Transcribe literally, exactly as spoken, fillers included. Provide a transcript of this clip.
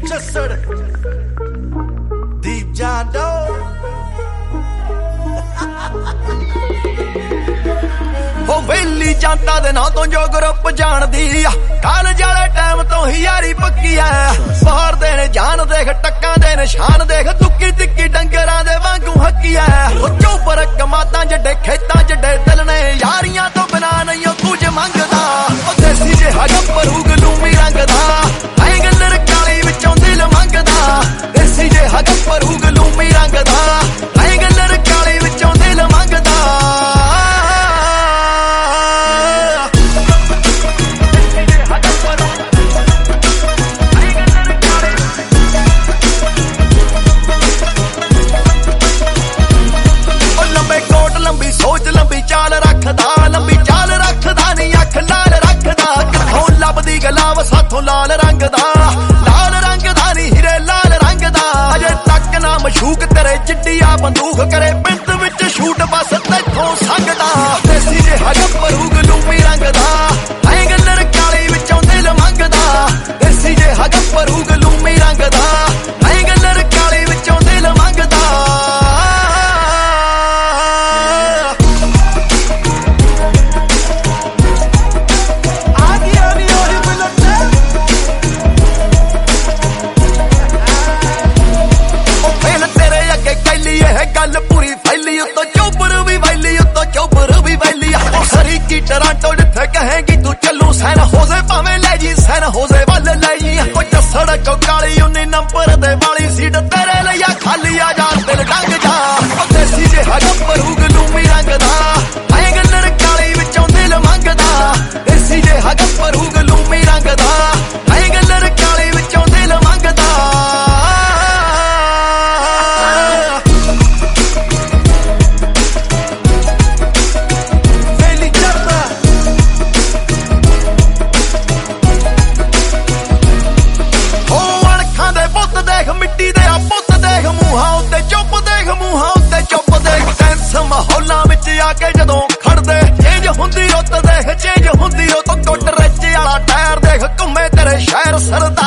ਜੱਸੜ ਦੀਪ ਜਾਦੋ ਹੋ ਵੇਲੀ ਜਾਂਦਾ ਦੇ ਨਾਂ ਤੋਂ ਜੋ ਗਰੁੱਪ ਜਾਣਦੀ ਆ ਕਾਲਜ ਵਾਲੇ ਟਾਈਮ ਤੋਂ ਹੀ ਯਾਰੀ ਪੱਕੀ ਆ ਬਾਹਰ ਦੇ ਨੇ ਜਾਨ ਦੇਖ ਟੱਕਾਂ ਦੇ ਨਿਸ਼ਾਨ ਦੇਖ ਤੁੱਕੀ ਤਿੱਕੀ ਡੰਗਰਾਂ ਦੇ ਵਾਂਗੂ ਹੱਕੀ ਆ ਉਹ ਚੋਪਰ ਕਮਾਤਾਂ ਜੱਡੇ ਖੇਤਾਂ ਜੱਡੇ ਦਿਲ ਨੇ ਯਾਰੀਆਂ ਤੋਂ ਬਿਨਾ ਨਹੀਂ ਉਹ ਕੁਝ ਮੰਗਦਾ ਉਹ ਦੇਸੀ ਜਿਹਾ ਗੱਭਰੂ ਗਲੂਮੀ ਰੰਗ ਦਾ ਐਂ ਗੱਲਰ ਕਾਲੀ ਵਿੱਚੋਂ ਦਿਲ ਮੰਗਦਾ ਦੇਸੀ ਜਿਹਾ ਗੱਭਰੂ ਗਲੂਮੀ ਰੰਗ ਦਾ ਐਂ ਗੱਲਰ ਕਾਲੀ ਵਿੱਚੋਂ ਦਿਲ ਮੰਗਦਾ ਸੋਚ ਲੰਬੀ ਚਾਲ ਰੱਖਦਾ ਲੰਬੀ ਚਾਲ ਰੱਖਦਾ ਨੀ ਅੱਖ ਲਾਲ ਰੱਖਦਾ ਕਿੱਥੋਂ ਲੱਭਦੀ ਗਲਾਵ ਸਾਥੋਂ ਲਾਲ ਰੰਗ ਦਾ ਲਾਲ ਰੰਗ ਦਾ ਨੀ ਹੀਰੇ ਲਾਲ ਰੰਗ ਦਾ ਅਜੇ ਤੱਕ ਨਾ ਮਸ਼ੂਕ ਤੇਰੇ ਚਿੱਟੀਆ ਬੰਦੂਕ ਕਰੇ ਪਿੰਡ ਵਿੱਚ ਸ਼ੂਟ ਬਸ ਤੈਥੋਂ ਸੰਗਦਾ ਦੇਸੀ ਜਿਹਾ ਗੱਭਰੂ ਗਲੂਮੀ ਰੰਗ ਦਾ ਐਂ ਗੱਲਰ ਕਾਲੀ ਵਿੱਚੋਂ ਦਿਲ ਮੰਗਦਾ ਦੇਸੀ ਜਿਹਾ ਗੱਭਰੂ ਗਲੂਮੀ ਰੰਗ ਦਾ ਐਂ ਗੱਲਰ ਕਾਲੀ ਵਿੱਚੋਂ ਦਿਲ ਮੰਗਦਾ ਗੱਲ ਪੂਰੀ ਫੈਲੀ ਉੱਤੋਂ ਚੋਬਰ ਵੀ ਵੈਲੀ ਉੱਤੋਂ ਚੋਬਰ ਵੀ ਵੈਲੀ ਉਹ ਸਰੀਕੀ ਟਰਾਂਟੋ ਜਿੱਥੇ ਕਹੇਗੀ ਤੂੰ ਚੱਲੂ ਸੈਨ ਹੋਜ਼ੇ ਭਾਵੇਂ ਲੈ ਜੀ ਸੈਨ ਹੋਜ਼ੇ ਵੱਲ ਲੈ ਜੀ ਉਹ ਜੱਸੜ ਕੋ ਕਾਲੀ ਉੱਨੀ ਨੰਬਰ ਦੇ ਵਾਲੀ ਸੀਟ ਤੇਰੇ ਲਈ ਆ ਖਾਲੀ ਆ ਜਾ ਦਿਲ ਡੰਗ ਜਾ ਉਹ ਦੇਸੀ ਜਿਹਾ ਗੱਭਰੂ ਗਲੂਮੀ ਰੰਗ ਦਾ ਐਂ ਗੱਲਰ ਕਾਲੀ ਵਿੱਚੋਂ ਦਿਲ ਮੰਗਦਾ ਦੇਸੀ ਜਿਹਾ ਗੱਭਰੂ ਗਲੂਮੀ ਰੰਗ ਦਾ ਐਂ ਗੱਲਰ ਕਾਲੀ ਵਿੱਚੋਂ ਦਿਲ ਮੰਗਦਾ ਮਿੱਟੀ ਦੇ ਆ ਪੁੱਤ ਦੇਖ ਮੂੰਹਾਂ ਉੱਤੇ ਚੁੱਪ ਦੇਖ ਮੂੰਹਾਂ ਉੱਤੇ ਚੁੱਪ ਦੇਖ ਟੈਂਸ ਮਾਹੌਲਾਂ ਵਿੱਚ ਆ ਕੇ ਜਦੋਂ ਖੜਦੇ ਚੇਂਜ ਹੁੰਦੀ ਰੁੱਤ ਦੇਖ ਚੇਂਜ ਹੁੰਦੀ ਰੁੱਤ ਟੁੱਟ ਰੱਜੇ ਵਾਲਾ ਟਾਇਰ ਦੇਖ ਘੁੰਮੇ ਤੇਰੇ ਸ਼ਹਿਰ ਸਰਦਾ